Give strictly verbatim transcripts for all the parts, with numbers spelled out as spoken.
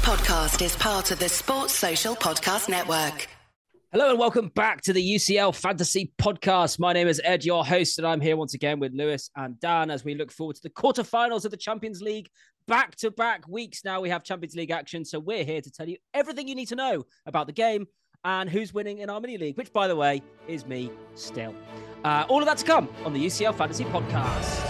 podcast is part of the Sports Social Podcast Network. Hello and welcome back to the U C L Fantasy Podcast. My name is Ed, your host, and I'm here once again with Lewis and Dan as we look forward to the quarterfinals of the Champions League. Back-to-back weeks now we have Champions League action, so we're here to tell you everything you need to know about the game and who's winning in our mini-league, which, by the way, is me still. Uh, all of that to come on the U C L Fantasy Podcast.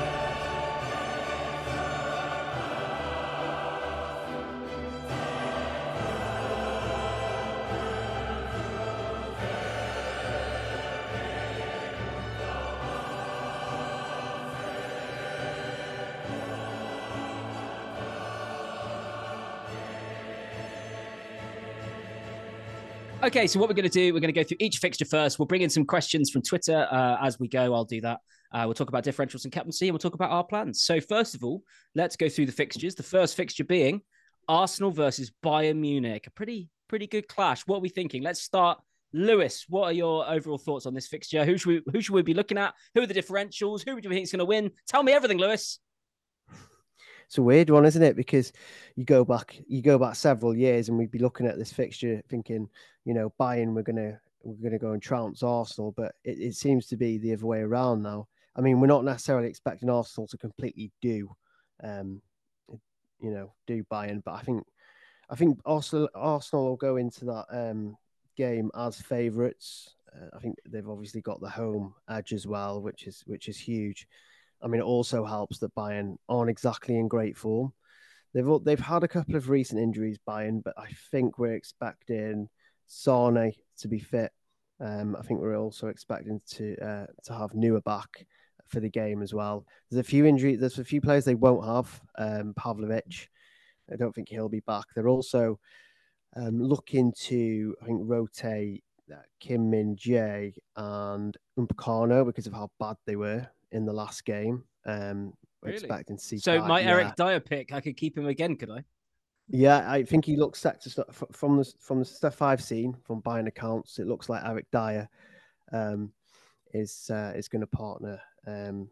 Okay, so what we're going to do, we're going to go through each fixture first. We'll bring in some questions from Twitter uh, as we go. I'll do that. Uh, we'll talk about differentials and captaincy, and we'll talk about our plans. So first of all, let's go through the fixtures. The first fixture being Arsenal versus Bayern Munich. A pretty, pretty good clash. What are we thinking? Let's start. Lewis, what are your overall thoughts on this fixture? Who should we, who should we be looking at? Who are the differentials? Who do you think is going to win? Tell me everything, Lewis. It's a weird one, isn't it? Because you go back, you go back several years, and we'd be looking at this fixture, thinking, you know, Bayern, we're gonna we're gonna go and trounce Arsenal, but it, it seems to be the other way around now. I mean, we're not necessarily expecting Arsenal to completely do, um, you know, do Bayern, but I think I think Arsenal Arsenal will go into that um, game as favourites. Uh, I think they've obviously got the home edge as well, which is which is huge. I mean, it also helps that Bayern aren't exactly in great form. They've they've had a couple of recent injuries, Bayern, but I think we're expecting Sane to be fit. Um, I think we're also expecting to uh, to have Neuer back for the game as well. There's a few injuries. There's a few players they won't have. Um, Pavlovic, I don't think he'll be back. They're also um, looking to, I think, rotate uh, Kim Min Jae and Upamecano because of how bad they were in the last game. Um, we're Really? expecting to see. So that, my yeah. Eric Dyer pick, I could keep him again, could I? Yeah, I think he looks set to start from the from the stuff I've seen from Bayern accounts. It looks like Eric Dyer um, is uh, is going to partner. Um,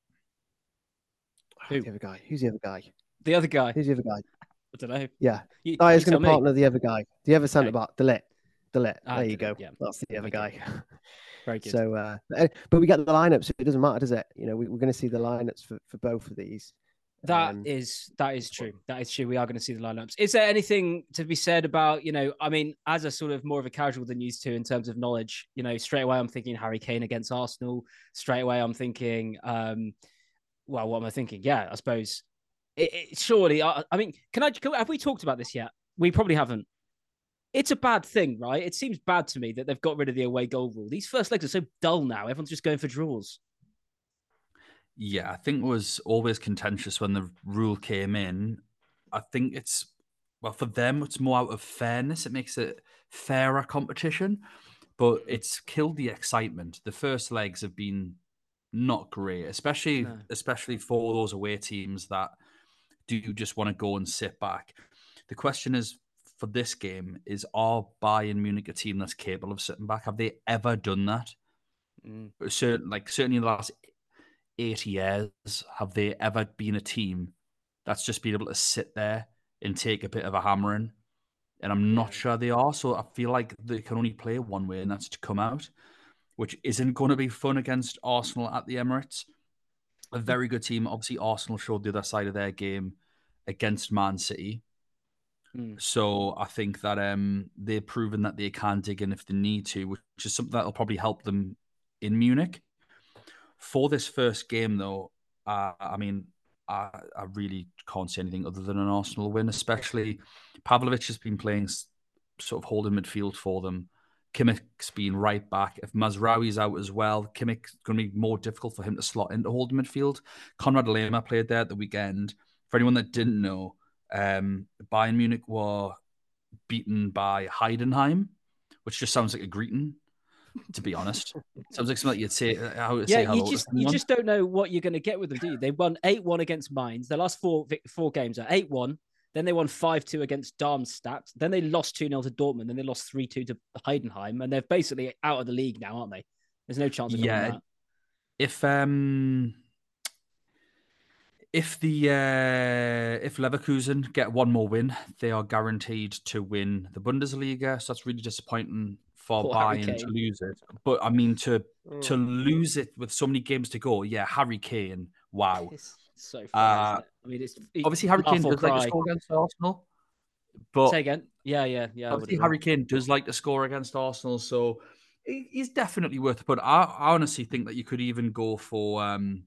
Who? The other guy? Who's the other guy? The other guy. Who's the other guy? I don't know. Yeah, You, Dyer's you going to tell me. partner the other guy. The other centre back, Delit. Delit. Ah, there you Delit, go. yeah. That's the other Okay. guy. Very good. So, uh, but but we get the lineups. So it doesn't matter, does it? You know, we, we're going to see the lineups for, for both of these. That Um, is that is true. That is true. We are going to see the lineups. Is there anything to be said about, you know, I mean, as a sort of more of a casual than used to in terms of knowledge, you know, straight away I'm thinking Harry Kane against Arsenal. Straight away I'm thinking, um, well, what am I thinking? Yeah, I suppose. It, it, surely, I, I mean, can I? Can, have we talked about this yet? We probably haven't. It's a bad thing, right? It seems bad to me that they've got rid of the away goal rule. These first legs are so dull now. Everyone's just going for draws. Yeah, I think it was always contentious when the rule came in. I think it's, well, for them, it's more out of fairness. It makes it fairer competition, but it's killed the excitement. The first legs have been not great, especially No. especially for those away teams that do just want to go and sit back. The question is, for this game, is are Bayern Munich a team that's capable of sitting back? Have they ever done that? Mm. Certain, like certainly in the last eighty years, have they ever been a team that's just been able to sit there and take a bit of a hammering? And I'm not sure they are. So I feel like they can only play one way, and that's to come out, which isn't going to be fun against Arsenal at the Emirates. A very good team. Obviously, Arsenal showed the other side of their game against Man City. Mm. So I think that um, they've proven that they can dig in if they need to, which is something that will probably help them in Munich. For this first game, though, uh, I mean, I, I really can't say anything other than an Arsenal win, especially Pavlovic has been playing s- sort of holding midfield for them. Kimmich's been right back. If Mazraoui's out as well, Kimmich's going to be more difficult for him to slot into holding midfield. Konrad Lema played there at the weekend. For anyone that didn't know, um, Bayern Munich were beaten by Heidenheim, which just sounds like a greeting, to be honest. Sounds like something you'd say, how to Yeah, say you hello just to you someone. just don't know what you're going to get with them, do you? They won eight one against Mainz. Their last four four games are eight one. Then they won five two against Darmstadt. Then they lost two nil to Dortmund. Then they lost three two to Heidenheim. And they're basically out of the league now, aren't they? There's no chance of winning Yeah. that. If um If the uh, if Leverkusen get one more win, they are guaranteed to win the Bundesliga. So that's really disappointing for Poor Harry Bayern Kane. to lose it. But I mean, to Oh. to lose it with so many games to go, yeah, Harry Kane, wow. It's so funny, Uh, isn't it? I mean, it's Obviously, Harry Kane laugh or does like to cry. score against Arsenal. But Say again. Yeah, yeah, yeah. I would obviously, agree. Harry Kane does like to score against Arsenal, so he- he's definitely worth it. But I, I honestly think that you could even go for um,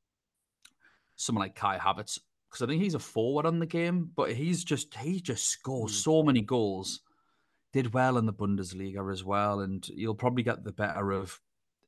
someone like Kai Havertz, because I think he's a forward on the game, but he's just he just scores Mm. so many goals. Did well in the Bundesliga as well, and you'll probably get the better of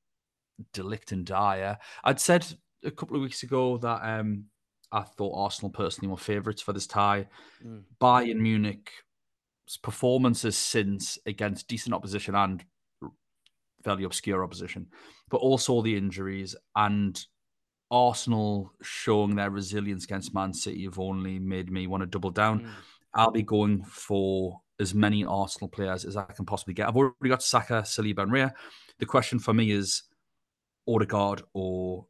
De Ligt and Dyer. I'd said a couple of weeks ago that um, I thought Arsenal personally were favourites for this tie. Mm. Bayern Munich's performances since against decent opposition and fairly obscure opposition, but also the injuries and Arsenal showing their resilience against Man City have only made me want to double down. Mm. I'll be going for as many Arsenal players as I can possibly get. I've already got Saka, Saliba, and Raya. The question for me is Odegaard or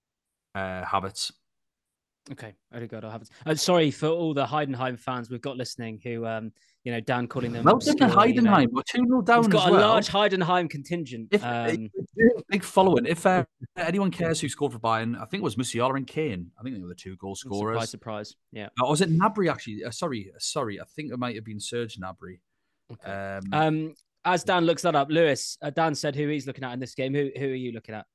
uh, Havertz. Okay, Odegaard or Havertz. I'm sorry for all the Heidenheim fans we've got listening who, um, you know, Dan calling them. Welcome to obscure, you know. Heidenheim. We're two nil down We've got as a well. large Heidenheim contingent. If, Um, big following. If uh, anyone cares who scored for Bayern, I think it was Musiala and Kane. I think they were the two goal scorers. surprise, surprise. Yeah. Or was it Gnabry, actually? Uh, sorry, sorry. I think it might have been Serge Gnabry. Okay. Um, Um, as Dan looks that up, Lewis, uh, Dan said who he's looking at in this game. Who who are you looking at?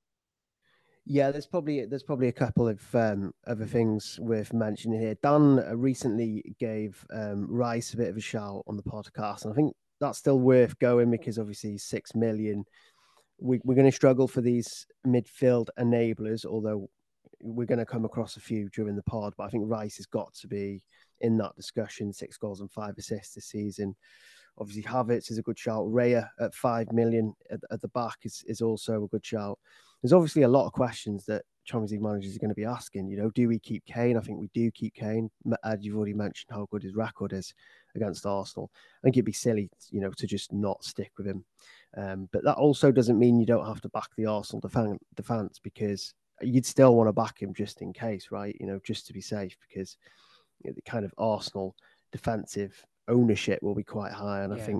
Yeah, there's probably there's probably a couple of um, other things worth mentioning here. Dan recently gave um, Rice a bit of a shout on the podcast, and I think that's still worth going because obviously six million. We, we're going to struggle for these midfield enablers, although we're going to come across a few during the pod. But I think Rice has got to be in that discussion. Six goals and five assists this season. Obviously, Havertz is a good shout. Raya at five million at, at the back is, is also a good shout. There's obviously a lot of questions that Champions League managers are going to be asking. You know, do we keep Kane? I think we do keep Kane. Ed, you've already mentioned how good his record is against Arsenal. I think it'd be silly, you know, to just not stick with him. Um, but that also doesn't mean you don't have to back the Arsenal defense, defense because you'd still want to back him just in case, right? You know, just to be safe, because you know, the kind of Arsenal defensive ownership will be quite high. And yeah. I think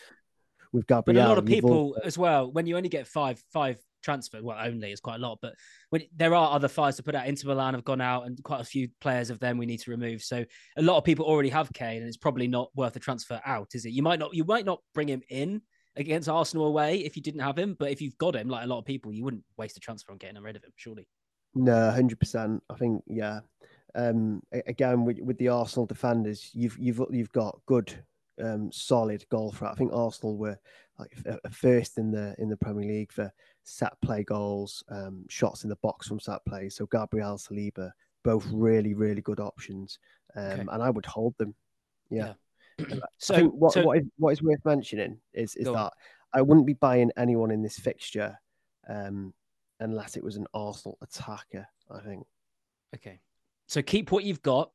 with Gabriel, but a lot of people also... as well, when you only get five, five transfer, well, only is quite a lot, but when there are other fives to put out. Inter Milan have gone out, and quite a few players of them we need to remove. So a lot of people already have Kane, and it's probably not worth a transfer out, is it? You might not, you might not bring him in against Arsenal away if you didn't have him, but if you've got him, like a lot of people, you wouldn't waste a transfer on getting rid of him, surely. No, one hundred percent. I think, yeah. Um, again, with, with the Arsenal defenders, you've you've you've got good, um, solid goal threat. I think Arsenal were like first in the in the Premier League for set play goals, um, shots in the box from set play. So Gabriel, Saliba, both really really good options, um, okay. and I would hold them. Yeah. yeah. so I think what so, what is what is worth mentioning is is that on. I wouldn't be buying anyone in this fixture, um, unless it was an Arsenal attacker. I think. Okay. So keep what you've got,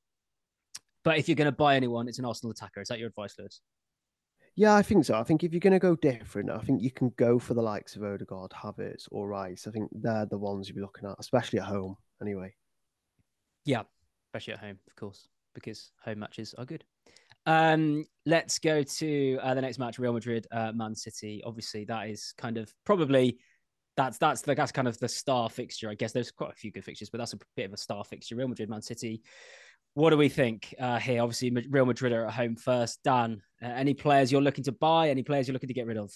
but if you're going to buy anyone, it's an Arsenal attacker. Is that your advice, Lewis? Yeah, I think so. I think if you're going to go different, I think you can go for the likes of Odegaard, Havertz, or Rice. I think they're the ones you'll be looking at, especially at home, anyway. Yeah, especially at home, of course, because home matches are good. Um, let's go to uh, the next match, Real Madrid, uh, Man City. Obviously, that is kind of probably... That's that's the, that's kind of the star fixture, I guess. There's quite a few good fixtures, but that's a bit of a star fixture. Real Madrid, Man City. What do we think uh, here? Obviously, Real Madrid are at home first. Dan, uh, any players you're looking to buy? Any players you're looking to get rid of?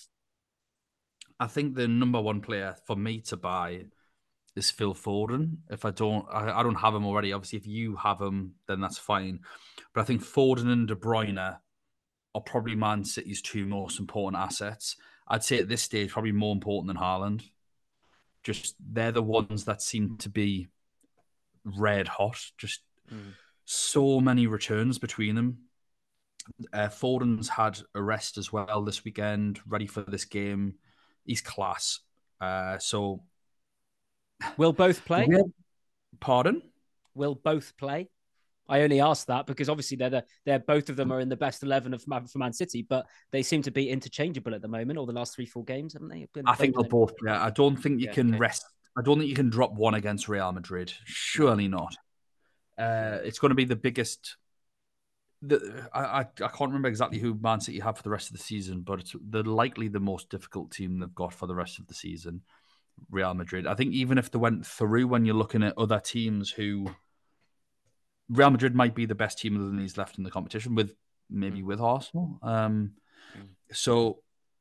I think the number one player for me to buy is Phil Foden. If I don't, I, I don't have him already. Obviously, if you have him, then that's fine. But I think Foden and De Bruyne are probably Man City's two most important assets. I'd say at this stage, probably more important than Haaland. Just they're the ones that seem to be red hot. Just mm. so many returns between them. Uh, Foden's had a rest as well this weekend, ready for this game. He's class. Uh, so, will both play? Pardon? Will both play? I only asked that because obviously they're the, they're both of them are in the best eleven of for Man City, but they seem to be interchangeable at the moment. Or the last three, four games, haven't they? I think they'll both play. I don't think you yeah, can okay. rest. I don't think you can drop one against Real Madrid. Surely not. Uh, it's going to be the biggest. The, I, I I can't remember exactly who Man City have for the rest of the season, but it's they're likely the most difficult team they've got for the rest of the season. Real Madrid. I think even if they went through, when you're looking at other teams who Real Madrid might be the best team other than these left in the competition, with maybe mm. with Arsenal. Um, mm. So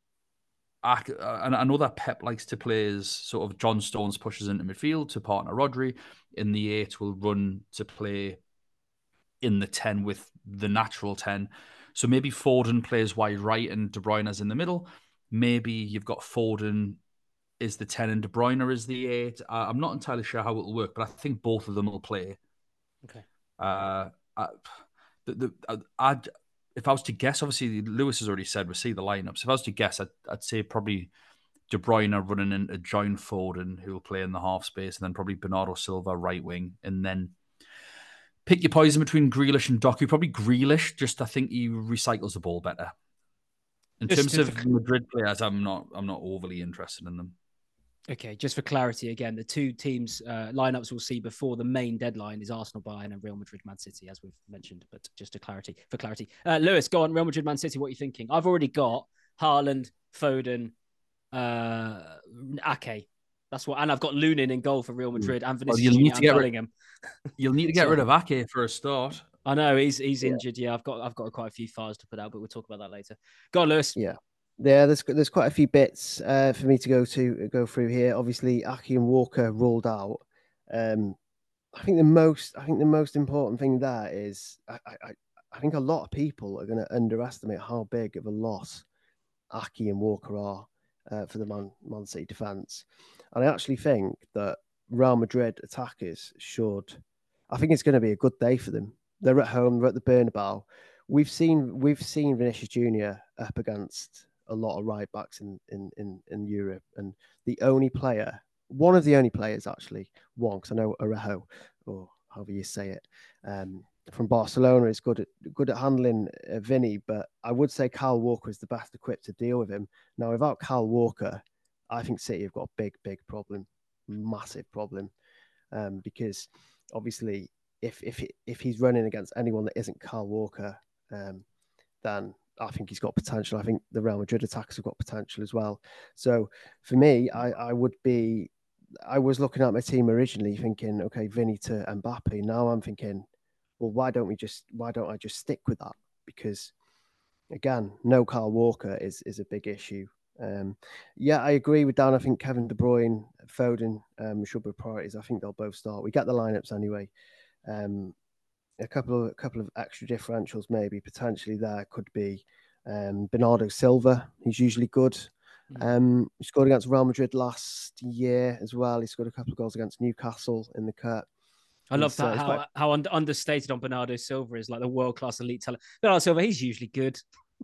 I, and I know that Pep likes to play as sort of John Stones pushes into midfield to partner Rodri. In the eight will run to play in the ten with the natural ten. So maybe Foden plays wide right and De Bruyne is in the middle. Maybe you've got Foden is the ten and De Bruyne is the eight. Uh, I'm not entirely sure how it will work, but I think both of them will play. Okay. Uh, I, the, the, I'd, if I was to guess, obviously Lewis has already said we'll see the lineups. If I was to guess, I'd, I'd say probably De Bruyne running into John Foden, who will play in the half space, and then probably Bernardo Silva right wing, and then pick your poison between Grealish and Doku. Probably Grealish. Just I think he recycles the ball better. In just terms of for... Madrid players, I'm not I'm not overly interested in them. Okay, just for clarity, again, the two teams uh, lineups we'll see before the main deadline is Arsenal, Bayern, and Real Madrid, Man City, as we've mentioned. But just to clarity, for clarity, uh, Lewis, go on. Real Madrid, Man City. What are you thinking? I've already got Haaland, Foden, uh, Ake. That's what, and I've got Lunin in goal for Real Madrid and Vinicius well, Junior and Bellingham. Rid- you'll need to get so, rid of Ake for a start. I know he's he's yeah. injured. Yeah, I've got I've got quite a few files to put out, but we'll talk about that later. Go on, Lewis. Yeah. Yeah, there's there's quite a few bits uh, for me to go to go through here. Obviously, Ake and Walker ruled out. Um, I think the most I think the most important thing there is I I, I think a lot of people are going to underestimate how big of a loss Ake and Walker are uh, for the Man Man City defense, and I actually think that Real Madrid attackers should. I think it's going to be a good day for them. They're at home. They're at the Bernabeu. We've seen we've seen Vinicius Junior up against a lot of right backs in, in, in, in Europe. And the only player, one of the only players actually, one, because I know Arejo, or however you say it, um, from Barcelona is good at good at handling uh, Vinny, but I would say Kyle Walker is the best equipped to deal with him. Now, without Kyle Walker, I think City have got a big, big problem, massive problem, um, because obviously if if if he's running against anyone that isn't Kyle Walker, um, then I think he's got potential. I think the Real Madrid attackers have got potential as well. So for me, I, I would be, I was looking at my team originally thinking, okay, Vinny to Mbappe. Now I'm thinking, well, why don't we just, why don't I just stick with that? Because again, no Kyle Walker is, is a big issue. Um, yeah, I agree with Dan. I think Kevin De Bruyne, Foden um, should be priorities. I think they'll both start. We get the lineups anyway. Um, A couple of a couple of extra differentials, maybe potentially there could be um, Bernardo Silva. He's usually good. Um, he scored against Real Madrid last year as well. He scored a couple of goals against Newcastle in the cup. I love that uh, how quite... how un- understated on Bernardo Silva is, like the world class elite talent. Bernardo Silva, he's usually good.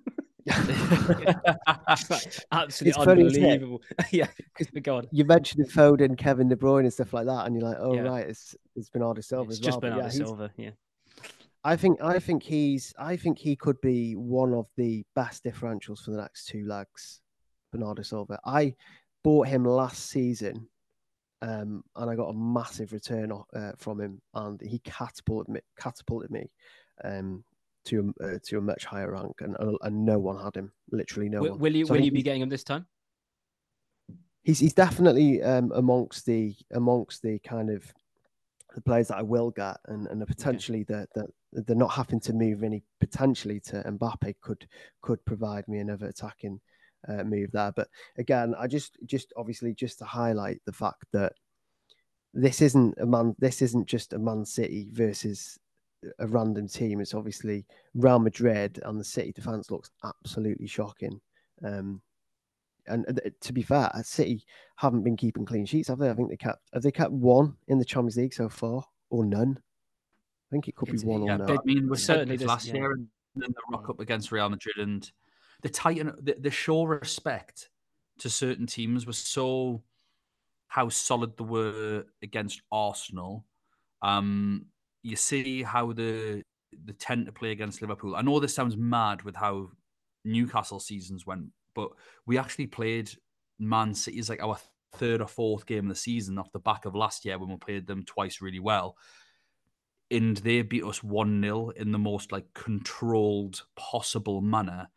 Like, absolutely it's unbelievable. Funny, yeah, God. You mentioned Foden, Kevin De Bruyne, and stuff like that, and you're like, oh yeah. right, it's it's Bernardo Silva it's as just well. Bernardo yeah, Silva, yeah. I think I think he's I think he could be one of the best differentials for the next two legs. Bernardo Silva. I bought him last season, um, and I got a massive return uh, from him, and he catapulted me, catapulted me um, to uh, to a much higher rank, and, and no one had him. Literally no will, one. Will you so will you be getting him this time? He's he's definitely um, amongst the amongst the kind of the players that I will get, and and potentially okay. that that they're not having to move any potentially to Mbappe could could provide me another attacking uh, move there. But again, I just just obviously just to highlight the fact that this isn't a man. This isn't just a Man City versus a random team. It's obviously Real Madrid, and the City defense looks absolutely shocking. Um, and uh, to be fair, City haven't been keeping clean sheets, have they? I think they kept have they kept one in the Champions League so far, or none? I think it could it's, be one yeah, or none. I mean, we certainly said this last yeah. year, and then the rock up against Real Madrid, and the Titan, the, the show respect to certain teams was so how solid they were against Arsenal. Um, you see how the the tend to play against Liverpool. I know this sounds mad with how Newcastle seasons went, but we actually played Man City as like our third or fourth game of the season off the back of last year when we played them twice really well. and they beat us one nil in the most like controlled possible manner.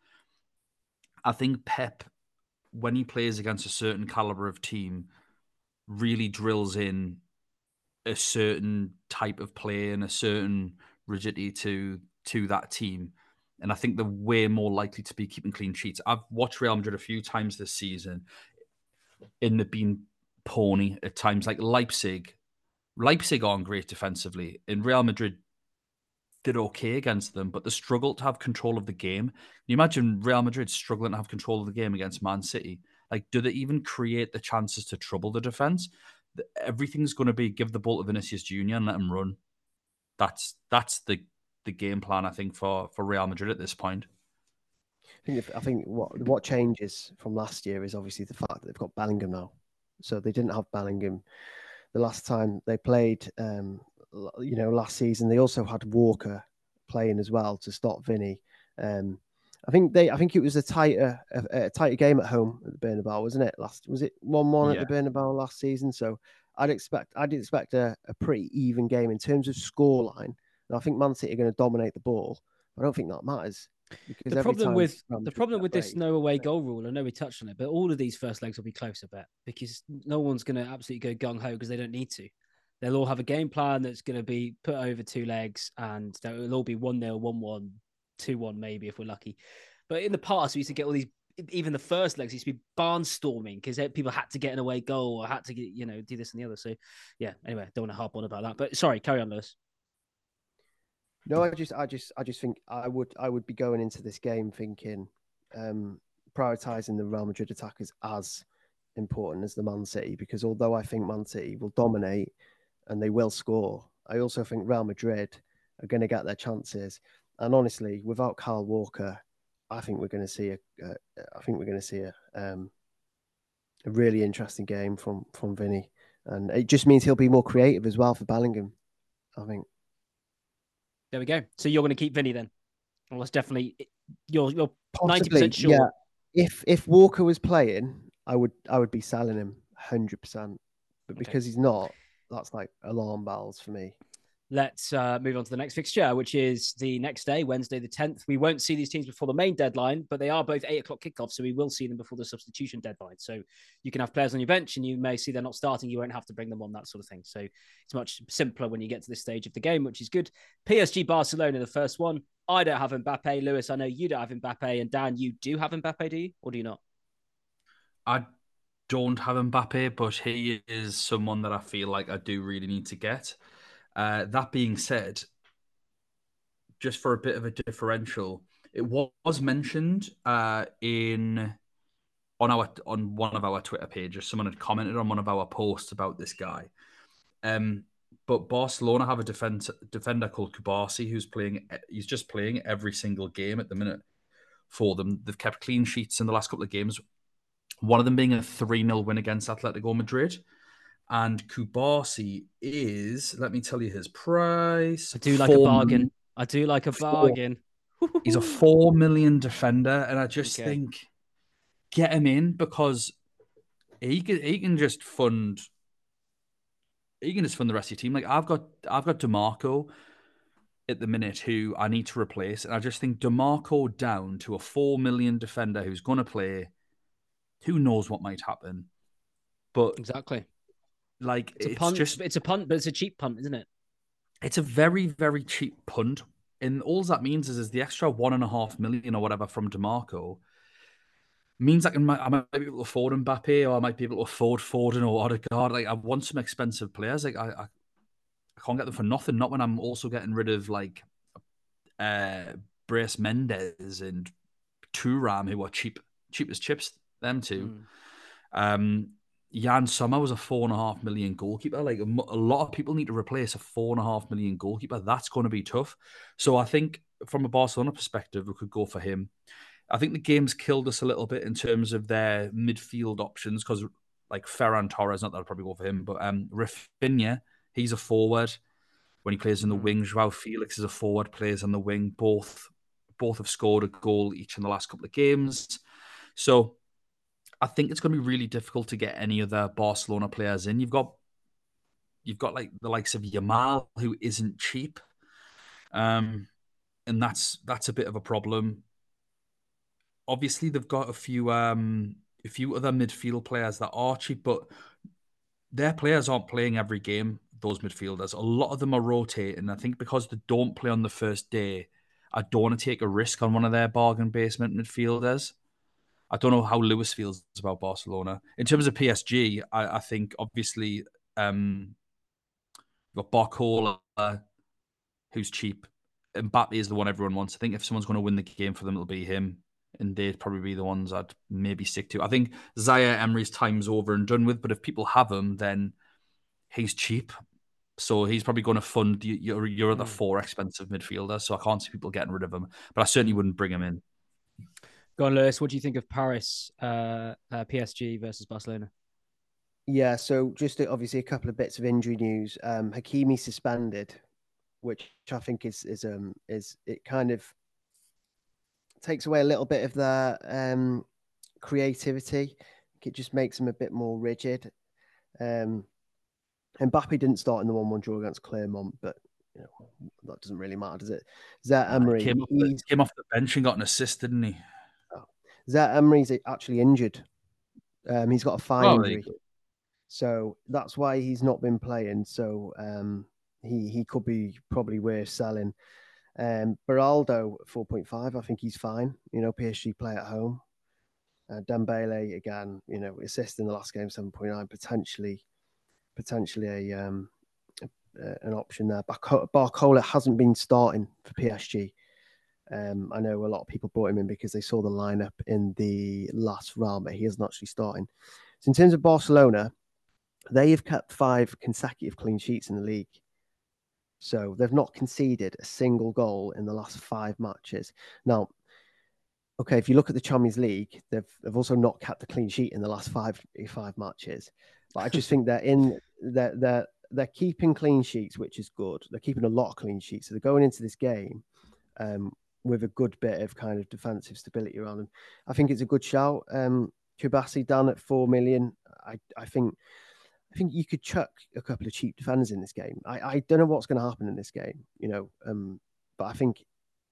I think Pep, when he plays against a certain caliber of team, really drills in a certain type of play and a certain rigidity to to that team. And I think they're way more likely to be keeping clean sheets. I've watched Real Madrid a few times this season, and they've been pony at times. Like Leipzig, Leipzig aren't great defensively, and Real Madrid did okay against them, but they struggled to have control of the game. Can you imagine Real Madrid struggling to have control of the game against Man City? Like, do they even create the chances to trouble the defense? Everything's going to be give the ball to Vinicius Junior and let him run. That's that's the the game plan, I think, for, for Real Madrid at this point. I think, if, I think what what changes from last year is obviously the fact that they've got Bellingham now. So they didn't have Bellingham the last time they played. Um, you know, last season they also had Walker playing as well to stop Vinny. Um, I think they. I think it was a tighter, a, a tighter game at home at the Bernabeu, wasn't it? Last was it one one Yeah. at the Bernabeu last season. So I'd expect, I'd expect a, a pretty even game in terms of scoreline. And I think Man City are going to dominate the ball. I don't think that matters. The problem with the problem with this no away goal rule, I know we touched on it, but all of these first legs will be close, I bet, because no one's going to absolutely go gung ho because they don't need to. They'll all have a game plan that's going to be put over two legs, and it'll all be one nil, one one, two one, maybe if we're lucky. But in the past, we used to get all these. Even the first legs used to be barnstorming because people had to get an away goal or had to get, you know, do this and the other. So, yeah. Anyway, don't want to harp on about that. But sorry, carry on, Lewis. No, I just, I just, I just think I would, I would be going into this game thinking, um, prioritizing the Real Madrid attackers as important as the Man City, because although I think Man City will dominate and they will score, I also think Real Madrid are going to get their chances. And honestly, without Kyle Walker, I think we're going to see a, a I think we're going to see a, um, a really interesting game from from Vinny, and it just means he'll be more creative as well for Bellingham, I think. There we go. So you're going to keep Vinny then? Well, that's definitely you're you're ninety Possibly, percent sure. yeah. If if Walker was playing, I would I would be selling him one hundred percent. But because Okay. he's not, that's like alarm bells for me. Let's uh, move on to the next fixture, which is the next day, Wednesday the tenth. We won't see these teams before the main deadline, but they are both eight o'clock kickoffs, so we will see them before the substitution deadline. So you can have players on your bench, and you may see they're not starting. You won't have to bring them on, that sort of thing. So it's much simpler when you get to this stage of the game, which is good. P S G Barcelona, the first one. I don't have Mbappe. Lewis, I know you don't have Mbappe. And Dan, you do have Mbappe, do you? Or do you not? I don't have Mbappe, but he is someone that I feel like I do really need to get. Uh, that being said, just for a bit of a differential, it was mentioned uh, in on our on one of our Twitter pages. Someone had commented on one of our posts about this guy. Um, but Barcelona have a defend, defender called Kubasi who's playing. He's just playing every single game at the minute for them. They've kept clean sheets in the last couple of games. One of them being a three nil win against Atletico Madrid. And Kubasi is, let me tell you his price. I do like a bargain. Million, I do like a bargain. Four, he's a four million defender, and I just okay. think get him in because he can he can just fund he can just fund the rest of your team. Like I've got I've got DeMarco at the minute who I need to replace, and I just think DeMarco down to a four million defender who's going to play. Who knows what might happen? But exactly. Like it's, a it's punt. just It's a punt, but it's a cheap punt, isn't it? It's a very, very cheap punt. And all that means is, is the extra one and a half million or whatever from DeMarco means I can I might be able to afford Mbappe, or I might be able to afford Foden or Odegaard. Like I want some expensive players. Like I, I, I can't get them for nothing. Not when I'm also getting rid of like uh Brais Mendes and Thuram, who are cheap, cheap as chips. Them two. Mm. Um. Jan Sommer was a four and a half million goalkeeper. Like a, a lot of people need to replace a four and a half million goalkeeper. That's going to be tough. So I think from a Barcelona perspective, we could go for him. I think the game's killed us a little bit in terms of their midfield options because like Ferran Torres, not that I'd probably go for him, but um, Rafinha, he's a forward when he plays in the mm. wing. Joao Felix is a forward, plays on the wing. Both, both have scored a goal each in the last couple of games. So I think it's going to be really difficult to get any other Barcelona players in. You've got you've got like the likes of Yamal, who isn't cheap, um, and that's that's a bit of a problem. Obviously, they've got a few um, a few other midfield players that are cheap, but their players aren't playing every game. Those midfielders, a lot of them are rotating. I think because they don't play on the first day, I don't want to take a risk on one of their bargain basement midfielders. I don't know how Lewis feels about Barcelona. In terms of P S G, I, I think obviously um, you've got Barcola, who's cheap. Mbappe is the one everyone wants. I think if someone's going to win the game for them, it'll be him. And they'd probably be the ones I'd maybe stick to. I think Zaire Emery's time's over and done with, but if people have him, then he's cheap. So he's probably going to fund your, your other four expensive midfielders. So I can't see people getting rid of him, but I certainly wouldn't bring him in. Go on, Lewis. What do you think of Paris, uh, uh, P S G versus Barcelona? Yeah, so just to, obviously a couple of bits of injury news. Um, Hakimi suspended, which I think is is um is it kind of takes away a little bit of their um creativity. It just makes them a bit more rigid. Um, Mbappe didn't start in the one-one draw against Clermont, but you know that doesn't really matter, does it? Zaire Emery came off, the, came off the bench and got an assist, didn't he? Oh. Zaire Emery's actually injured. Um, he's got a thigh oh, injury, so that's why he's not been playing. So um, he he could be probably worth selling. Um, Beraldo four point five. I think he's fine. You know, P S G play at home. Uh, Dembele again. You know, assist in the last game seven point nine. Potentially, potentially a um, uh, an option there. Barcola hasn't been starting for P S G. Um, I know a lot of people brought him in because they saw the lineup in the last round, but he isn't actually starting. So in terms of Barcelona, they have kept five consecutive clean sheets in the league. So they've not conceded a single goal in the last five matches. Now, okay, if you look at the Champions League, they've they've also not kept a clean sheet in the last five five matches. But I just think they're in they're they're they're keeping clean sheets, which is good. They're keeping a lot of clean sheets. So they're going into this game um, with a good bit of kind of defensive stability around them. I think it's a good shout. Um, Kubasi down at four million. I I think. I think you could chuck a couple of cheap defenders in this game. I, I don't know what's going to happen in this game, you know, um, but I think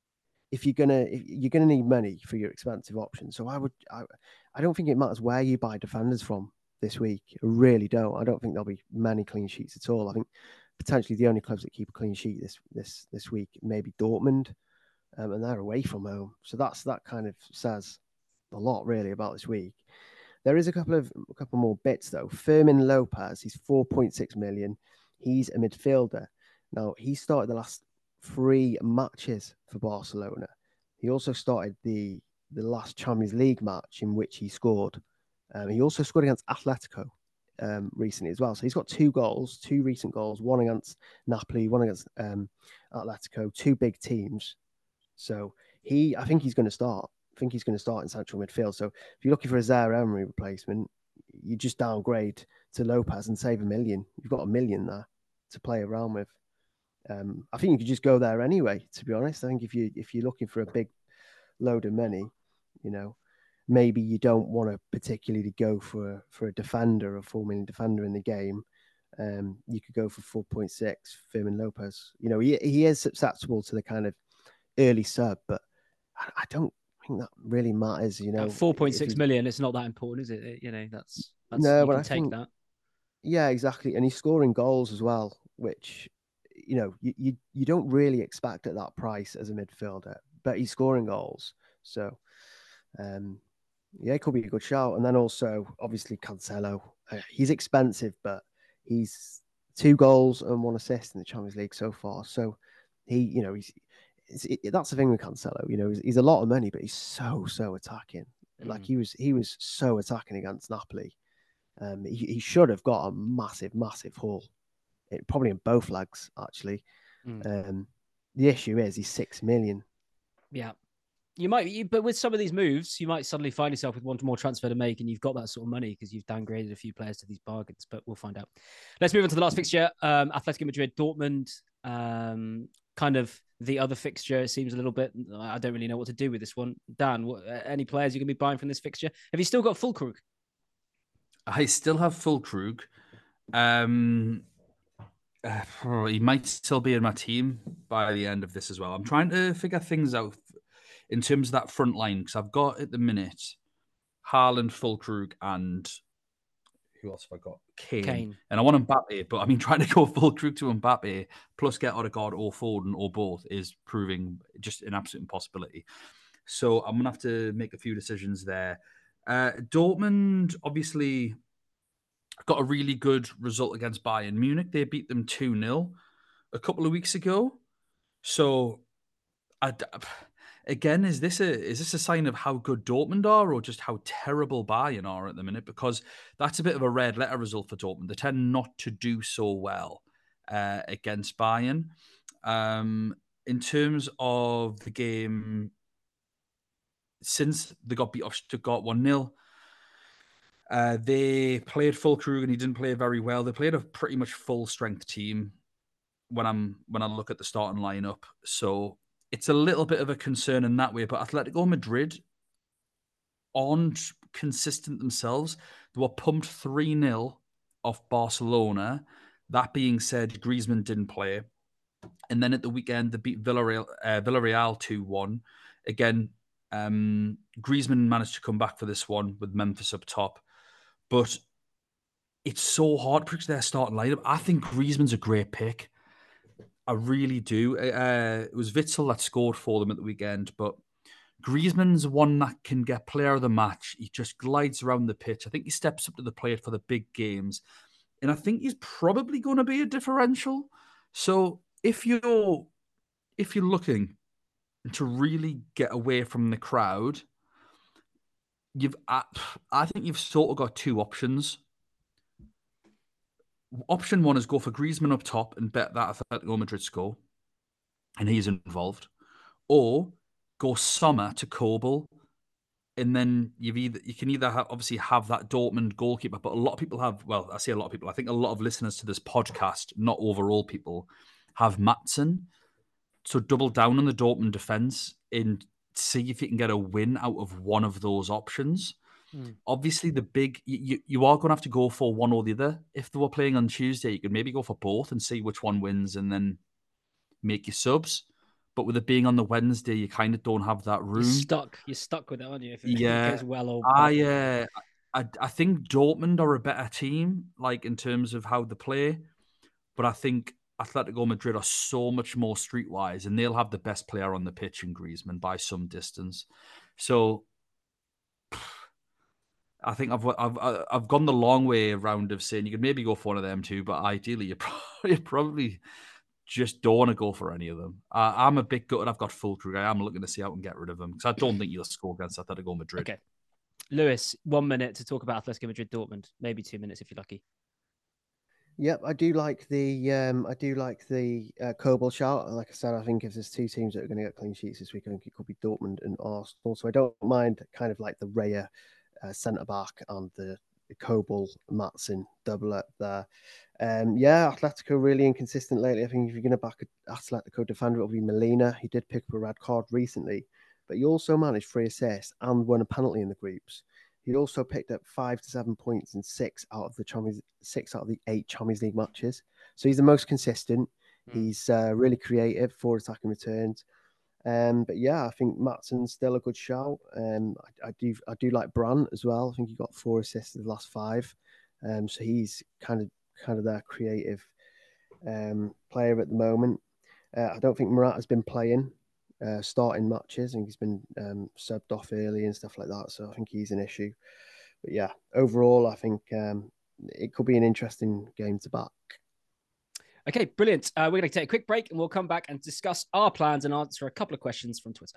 if you're gonna if you're gonna need money for your expensive options, so I would I, I don't think it matters where you buy defenders from this week. I really don't. I don't think there'll be many clean sheets at all. I think potentially the only clubs that keep a clean sheet this this this week maybe Dortmund, um, and they're away from home. So that's that kind of says a lot really about this week. There is a couple of a couple more bits though. Fermin Lopez, he's four point six million. He's a midfielder. Now he started the last three matches for Barcelona. He also started the the last Champions League match in which he scored. Um, he also scored against Atletico um, recently as well. So he's got two goals, two recent goals, one against Napoli, one against um, Atletico, two big teams. So he, I think he's going to start. I think he's going to start in central midfield. So if you're looking for a Zaire Emery replacement, you just downgrade to Lopez and save a million. You've got a million there to play around with. Um, I think you could just go there anyway, to be honest. I think if you if you're looking for a big load of money, you know, maybe you don't want to particularly go for for a defender, a four million defender in the game. Um, you could go for four point six, Fermin Lopez. You know, he he is susceptible to the kind of early sub, but I, I don't think that really matters. You know, four point six million. It's not that important, is it? You know, that's, that's no, you but can I take think, that. Yeah, exactly. And he's scoring goals as well, which, you know, you, you, you don't really expect at that price as a midfielder, but he's scoring goals. So, um, yeah, it could be a good shout. And then also, obviously, Cancelo. Uh, he's expensive, but he's two goals and one assist in the Champions League so far. So he, you know, he's it's, it, that's the thing with Cancelo. You know, he's, he's a lot of money, but he's so so attacking. Mm. Like he was, he was so attacking against Napoli. Um, he, he should have got a massive, massive haul. It, probably in both legs, actually. Mm. Um, the issue is he's six million. Yeah. You might, you, but with some of these moves, you might suddenly find yourself with one more transfer to make, and you've got that sort of money because you've downgraded a few players to these bargains. But we'll find out. Let's move on to the last fixture. Um, Atletico Madrid, Dortmund. Um, kind of the other fixture. It seems a little bit. I don't really know what to do with this one. Dan, what, any players you're going to be buying from this fixture? Have you still got Füllkrug? I still have Füllkrug. Um, Uh, he might still be in my team by the end of this as well. I'm trying to figure things out in terms of that front line because I've got at the minute Haaland, Fulkrug, and who else have I got? Kane. Kane. And I want Mbappe, but I mean, trying to go Fulkrug to Mbappe plus get Odegaard or Foden or both is proving just an absolute impossibility. So I'm going to have to make a few decisions there. Uh, Dortmund, obviously, got a really good result against Bayern Munich. They beat them two nil a couple of weeks ago. So, I, again, is this a is this a sign of how good Dortmund are or just how terrible Bayern are at the minute? Because that's a bit of a red letter result for Dortmund. They tend not to do so well uh, against Bayern. Um, in terms of the game, since they got beat off Stuttgart one nil, uh, they played Fulkrug and he didn't play very well. They played a pretty much full strength team when I'm when I look at the starting lineup. So it's a little bit of a concern in that way. But Atletico Madrid aren't consistent themselves. They were pumped three nil off Barcelona. That being said, Griezmann didn't play. And then at the weekend, they beat Villarreal, uh, Villarreal two one. Again, um, Griezmann managed to come back for this one with Memphis up top. But it's so hard to pick their starting lineup. I think Griezmann's a great pick. I really do. Uh, it was Witsel that scored for them at the weekend, but Griezmann's one that can get player of the match. He just glides around the pitch. I think he steps up to the plate for the big games. And I think he's probably going to be a differential. So if you're if you're looking to really get away from the crowd, you've I, I think you've sort of got two options. Option one is go for Griezmann up top and bet that Atletico Madrid score, and he's involved. Or go Sommer to Kobel, and then you've either you can either have, obviously have that Dortmund goalkeeper, but a lot of people have. Well, I say a lot of people. I think a lot of listeners to this podcast, not overall people, have Maatsen. So double down on the Dortmund defense and see if you can get a win out of one of those options. Mm. Obviously, the big you, you are going to have to go for one or the other. If they were playing on Tuesday, you could maybe go for both and see which one wins, and then make your subs. But with it being on the Wednesday, you kind of don't have that room. You're stuck. You're stuck with it, aren't you? If it yeah, goes well or I, uh, I I think Dortmund are a better team, like in terms of how they play. But I think Atletico Madrid are so much more streetwise, and they'll have the best player on the pitch in Griezmann by some distance. So I think I've I've I've gone the long way around of saying you could maybe go for one of them too, but ideally you probably, you probably just don't want to go for any of them. Uh, I'm a bit gutted. I've got Fulkrug. I am looking to see how I can get rid of them because I don't think you'll score against Atletico Madrid. Okay, Lewis, one minute to talk about Atletico Madrid Dortmund, maybe two minutes if you're lucky. Yep, I do like the um, I do like the uh, Kobel shout. Like I said, I think if there's two teams that are going to get clean sheets this week, I think it could be Dortmund and Arsenal. So I don't mind kind of like the Raya uh, centre back and the Kobel Maatsen double up there. Um, yeah, Atletico really inconsistent lately. I think if you're going to back an Atletico defender, it'll be Molina. He did pick up a red card recently, but he also managed three assists and won a penalty in the groups. He also picked up five to seven points in six out of the Champions, six out of the eight Champions League matches. So he's the most consistent. Mm. He's uh, really creative for attacking returns. Um, but yeah, I think Maatsen's still a good shout. Um, I, I do I do like Brandt as well. I think he got four assists in the last five. Um, so he's kind of kind of their creative um, player at the moment. Uh, I don't think Morata's been playing. Uh, starting matches. I think he's been um, subbed off early and stuff like that. So I think he's an issue. But yeah, overall, I think um, it could be an interesting game to back. Okay, brilliant. Uh, we're going to take a quick break and we'll come back and discuss our plans and answer a couple of questions from Twitter.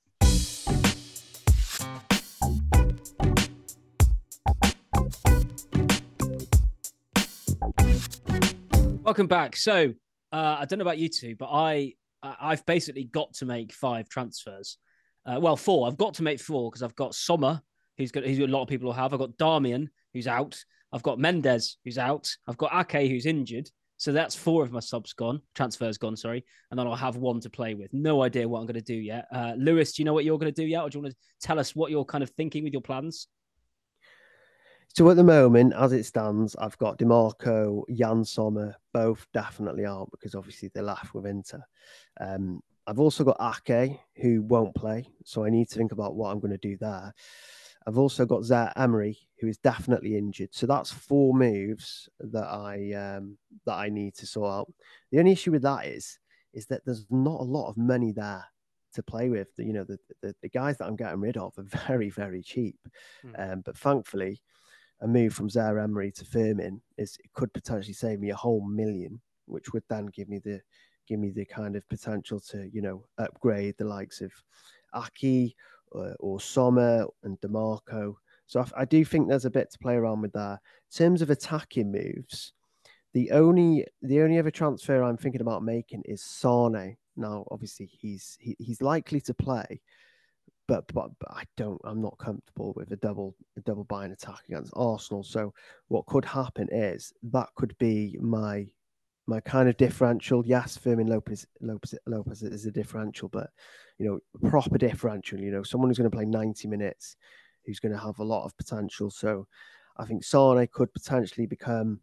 Welcome back. So uh, I don't know about you two, but I I've basically got to make five transfers. Uh, well, four. I've got to make four because I've got Sommer, who's got who's a lot of people will have. I've got Darmian, who's out. I've got Mendes, who's out. I've got Ake, who's injured. So that's four of my subs gone, transfers gone, sorry. And then I'll have one to play with. No idea what I'm going to do yet. Uh, Lewis, do you know what you're going to do yet? Or do you want to tell us what you're kind of thinking with your plans? So at the moment, as it stands, I've got DiMarco, Jan Sommer, both definitely aren't because obviously they left with Inter. Um, I've also got Ake, who won't play, so I need to think about what I'm going to do there. I've also got Zaire Emery, who is definitely injured. So that's four moves that I um, that I need to sort out. The only issue with that is is that there's not a lot of money there to play with. You know, the the, the guys that I'm getting rid of are very, very cheap. Hmm. Um, but thankfully, a move from Zaire Emery to Firmin is it could potentially save me a whole million, which would then give me the give me the kind of potential to, you know, upgrade the likes of Aki or, or Sommer and DiMarco. So I, I do think there's a bit to play around with there. In terms of attacking moves, the only the only other transfer I'm thinking about making is Sane. Now, obviously, he's he, he's likely to play, but, but but I don't. I'm not comfortable with a double a double buying attack against Arsenal. So what could happen is that could be my my kind of differential. Yes, Firmin Lopez Lopez Lopez is a differential, but you know, proper differential. You know, someone who's going to play ninety minutes, who's going to have a lot of potential. So I think Sane could potentially become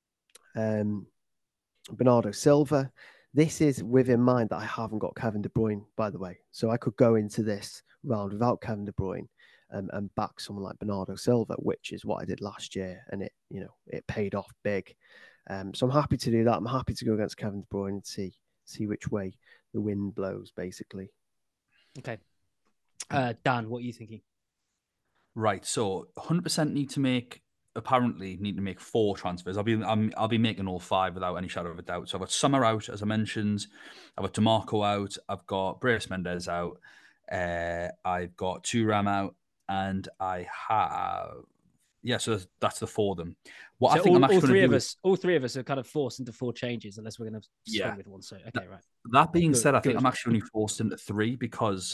um, Bernardo Silva. This is with in mind that I haven't got Kevin De Bruyne, by the way. So I could go into this round without Kevin De Bruyne um, and back someone like Bernardo Silva, which is what I did last year, and it, you know, it paid off big. Um, so I'm happy to do that. I'm happy to go against Kevin De Bruyne and see see which way the wind blows, basically. Okay, uh, Dan, what are you thinking? Right, so one hundred percent need to make. Apparently, need to make four transfers. I'll be I'm, I'll be making all five without any shadow of a doubt. So I've got Sommer out, as I mentioned. I've got DiMarco out. I've got Brais Mendes out. Uh, I've got Thuram out, and I have yeah. So that's the four of them. What So I think all, I'm actually all going three to of do us, all three of us are kind of forced into four changes unless we're going to Yeah. swing with one. So okay, right. That being Good, said, I think good. I'm actually only forced into three because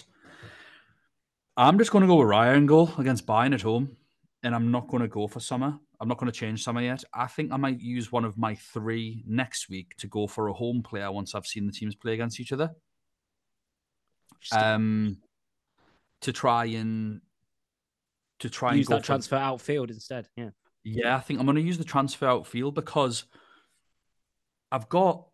I'm just going to go with Ryan goal against Bayern at home, and I'm not going to go for Sommer. I'm not going to change Sommer yet. I think I might use one of my three next week to go for a home player once I've seen the teams play against each other. Um, to try and to try use and go that for transfer outfield instead. Yeah, yeah. I think I'm going to use the transfer outfield because I've got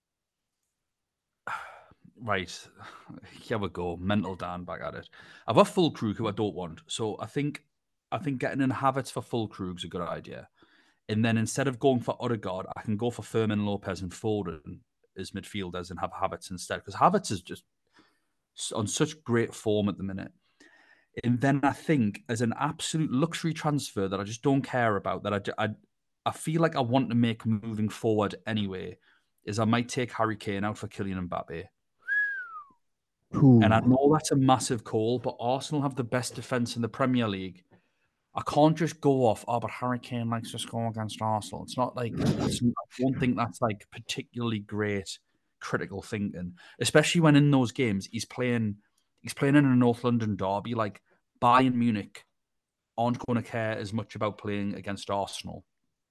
right. Here we go. Mental Dan back at it. I've got Füllkrug who I don't want, so I think I think getting in Havertz for Füllkrug's a good idea. And then instead of going for Odegaard, I can go for Firmin Lopez and Foden as midfielders and have Havertz instead. Because Havertz is just on such great form at the minute. And then I think as an absolute luxury transfer that I just don't care about, that I, I, I feel like I want to make moving forward anyway, is I might take Harry Kane out for Kylian Mbappe. Ooh. And I know that's a massive call, but Arsenal have the best defence in the Premier League. I can't just go off, oh, but Harry Kane likes to score against Arsenal. It's not like, that's, I don't think that's like particularly great critical thinking, especially when in those games he's playing, he's playing in a North London derby. Like Bayern Munich aren't going to care as much about playing against Arsenal.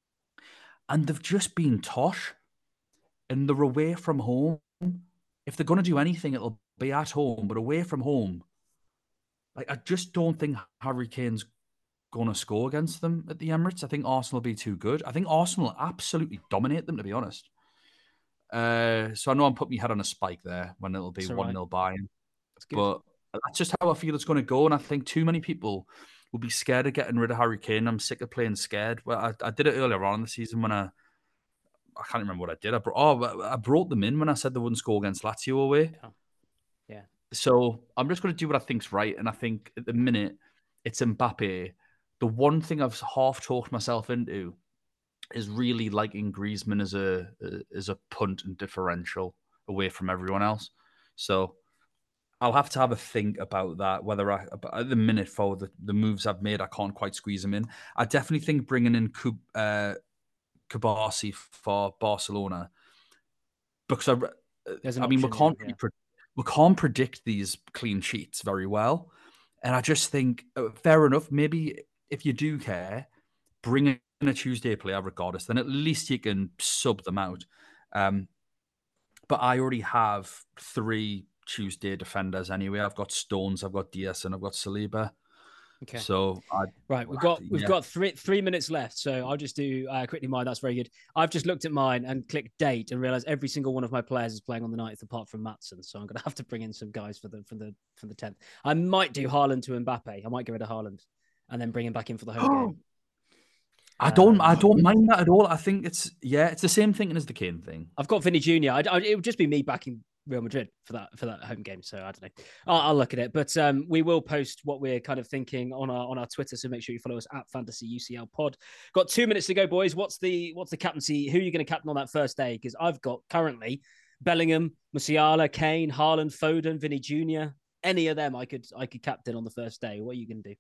And they've just been tosh and they're away from home. If they're going to do anything, it'll be at home, but away from home. Like, I just don't think Harry Kane's going to score against them at the Emirates. I think Arsenal will be too good. I think Arsenal absolutely dominate them, to be honest. Uh, so I know I'm putting my head on a spike there when it'll be one nil Bayern. But that's just how I feel it's going to go. And I think too many people will be scared of getting rid of Harry Kane. I'm sick of playing scared. Well, I, I did it earlier on in the season when I I can't remember what I did. I brought, oh, I brought them in when I said they wouldn't score against Lazio away. yeah. yeah. So I'm just going to do what I think's right. And I think at the minute it's Mbappe. The one thing I've half talked myself into is really liking Griezmann as a as a punt and differential away from everyone else. So I'll have to have a think about that. Whether I at the minute for the, the moves I've made, I can't quite squeeze them in. I definitely think bringing in Kub, uh, Kabasi for Barcelona because I, I mean option, we can't yeah, really pre- we can't predict these clean sheets very well, and I just think uh, fair enough. Maybe if you do care, bring in a Tuesday player regardless. Then at least you can sub them out. Um, but I already have three Tuesday defenders anyway. I've got Stones, I've got Diaz, and I've got Saliba. Okay. So I, right, we've got we've yeah. got three three minutes left. So I'll just do uh, quickly mine. That's very good. I've just looked at mine and clicked date and realized every single one of my players is playing on the ninth apart from Maatsen. So I'm gonna have to bring in some guys for the for the for the tenth. I might do Haaland to Mbappe. I might get rid of Haaland and then bring him back in for the home game. I don't, um, I don't mind that at all. I think it's, yeah, it's the same thinking as the Kane thing. I've got Vinny Junior I, I, it would just be me backing Real Madrid for that for that home game. So I don't know. I'll, I'll look at it, but um, we will post what we're kind of thinking on our on our Twitter. So make sure you follow us at Fantasy U C L Pod. Got two minutes to go, boys. What's the what's the captaincy? Who are you going to captain on that first day? Because I've got currently Bellingham, Musiala, Kane, Haaland, Foden, Vinny Junior Any of them I could I could captain on the first day. What are you going to do?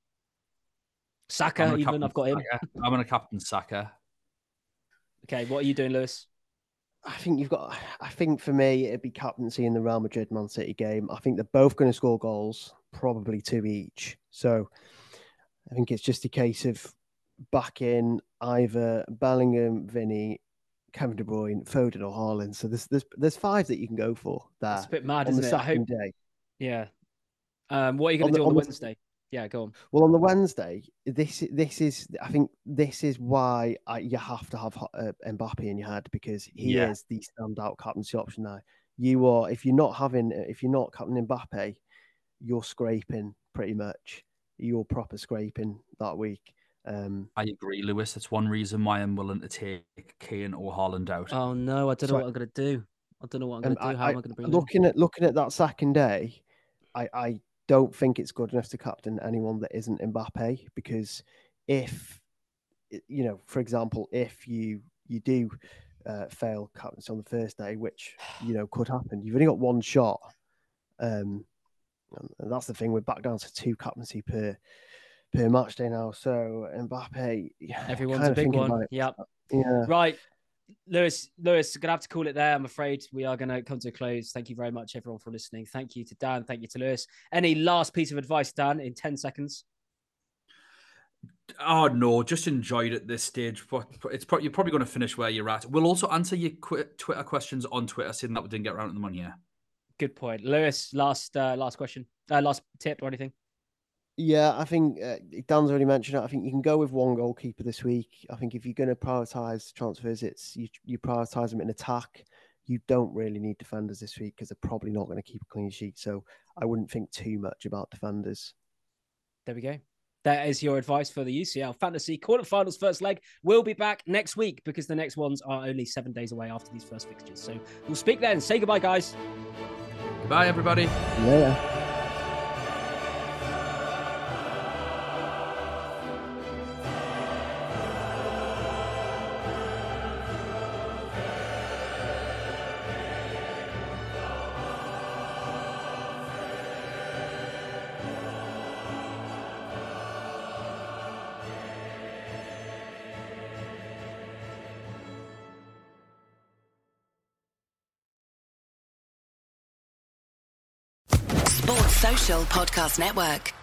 Saka, even I've got him. Saka. I'm going to captain Saka. Okay, what are you doing, Lewis? I think you've got. I think for me, it'd be captaincy in the Real Madrid Man City game. I think they're both going to score goals, probably two each. So I think it's just a case of backing either Bellingham, Vinny, Kevin De Bruyne, Foden, or Haaland. So there's there's there's five that you can go for. There, it's a bit mad, on isn't the it? second hope... day. Yeah. Um, what are you going to do on, on the Wednesday? Yeah, go on. Well, on the Wednesday, this this is I think this is why I, you have to have uh, Mbappe in your head, because he yeah. is the standout captaincy option now. You are if you're not having if you're not captain Mbappe, you're scraping pretty much. You're proper scraping that week. Um, I agree, Lewis. That's one reason why I'm willing to take Kane or Haaland out. Oh no, I don't so, know what I'm going to do. I don't know what I'm going to um, do. How I, am I going to bring looking in? at looking at that second day? I. I don't think it's good enough to captain anyone that isn't Mbappe, because if, you know, for example, if you you do uh, fail captaincy on the first day, which, you know, could happen, you've only got one shot. Um, and that's the thing, we're back down to two captaincy per per match day now. So Mbappe, everyone's a big one. Yep. Yeah. Right. Lewis, Lewis, gonna have to call it there. I'm afraid we are gonna come to a close. Thank you very much, everyone, for listening. Thank you to Dan. Thank you to Lewis. Any last piece of advice, Dan, in ten seconds? Oh no, just enjoyed it at this stage. It's probably you're probably going to finish where you're at. We'll also answer your Twitter questions on Twitter, seeing that we didn't get around to them on here. Good point, Lewis. Last, uh, last question, uh, last tip or anything? Yeah, I think uh, Dan's already mentioned it. I think you can go with one goalkeeper this week. I think if you're going to prioritise transfers, it's you, you prioritise them in attack. You don't really need defenders this week because they're probably not going to keep a clean sheet. So I wouldn't think too much about defenders. There we go. That is your advice for the U C L Fantasy Quarterfinals first leg. We'll be back next week because the next ones are only seven days away after these first fixtures. So we'll speak then. Say goodbye, guys. Goodbye, everybody. Yeah. Sports Social Podcast Network.